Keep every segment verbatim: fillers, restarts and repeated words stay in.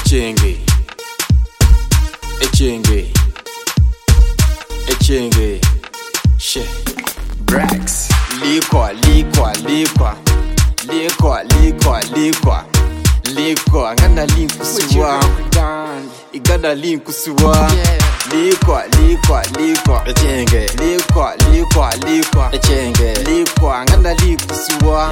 Echenge, Echenge, Echenge, she, Brax, Likwa, Likwa, Likwa, Likwa, Likwa, Likwa, Likwa, ngana linkusuwa, igana linkusuwa, Likwa, Likwa, Likwa, Echenge, Likwa, Likwa, Likwa, Echenge, Likwa, ngana linkusuwa,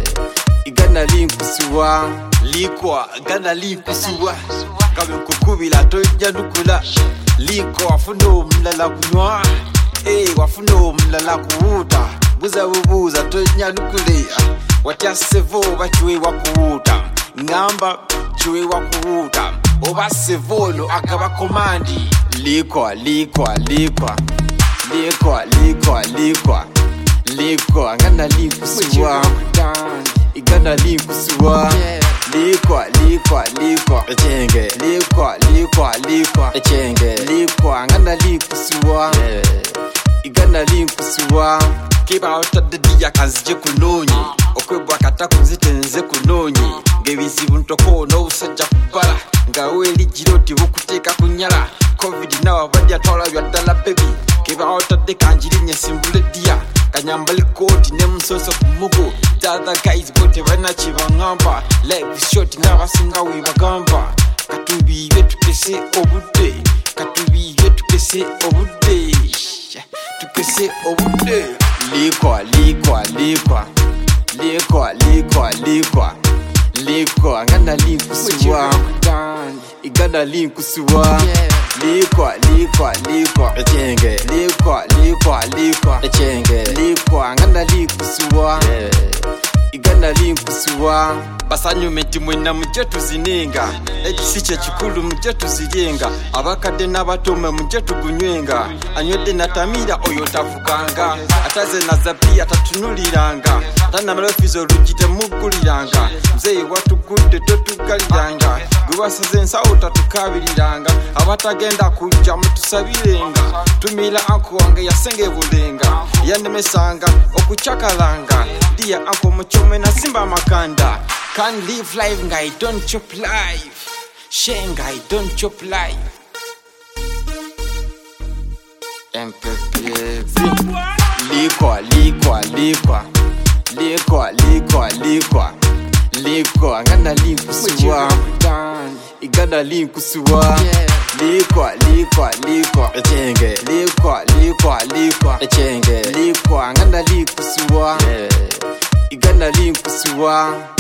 igana linkusuwa, Likwa, ngana linkusuwa, kabe kukubila toja nukula, Likwa wafuno mlala kunywa, eh wafuno mlala kuuta, buza bubuza toja nukule, watia sevo bachuwe wakuuta, ngamba chuwe wakuuta, oba sevolo akaba komandi. Likwa, Likwa, Likwa, Likwa, Likwa, Likwa, Likwa, ngana linkusuwa, igana linkusuwa, Likwa, Likwa, Likwa, Echenge, Likwa, Likwa, Likwa, Echenge, Likwa, ngana linkusuwa, igana linkusuwa. Kiba otadediya kanzije kunonyi, okwebwa kata kunzitenze kunonyi, ngebizibu ntoko no usajja kubala, ngawe lijiroti bukuteka kunyala, covid nawa badya tola byadala baby. Kiba otadde kanjirinya simbule dia, kanyambali koti ne msoso kumugo, the other guys bote bana chibangamba, life is short n'abasinga we bagamba, katubiye tukese obudde, katubiye tukese obudde, tukese obudde. Likwa, Likwa, Likwa, Likwa, Likwa, Likwa, Likwa, ngana linkusuwa, igana linkusuwa, Likwa, Likwa, Likwa, Echenge, Likwa, Likwa, Likwa, Echenge, Likwa, ngana linkusuwa, igana linkusuwa. Basanyu meti mwena mjetu zininga, ekisiche chikulu mjetu zijenga, abakade n'abatome mjetu gunywenga, anywede natamira oyo tavuganga, ataze nazapi atatunuliranga, tana malefizo rujite muguliranga, mzee watugudde totugaliranga, gwebasaze nsawo tatukabiriranga, abatagenda kujja mutusabirenga, tumira anko wange yasenge bulenga, yanemesanga okuchakalanga, dia anko muchome na simba makanda. Can't live life, guy, don't chop life. Shame, guy, don't chop life. M P P V. Likwa, Likwa, Likwa, Likwa, Likwa, Likwa, Likwa, ngana linkusuwa, igana linkusuwa, Likwa, Likwa, Likwa, Echenge, Likwa, Likwa, Likwa, Echenge, Likwa, ngana linkusuwa, igana linkusuwa.